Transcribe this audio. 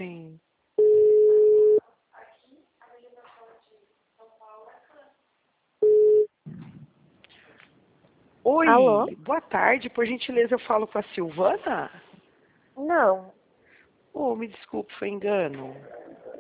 Sim. Alô? Oi, boa tarde. Por gentileza, eu falo com a Silvana? Não. Oh, me desculpe, foi engano.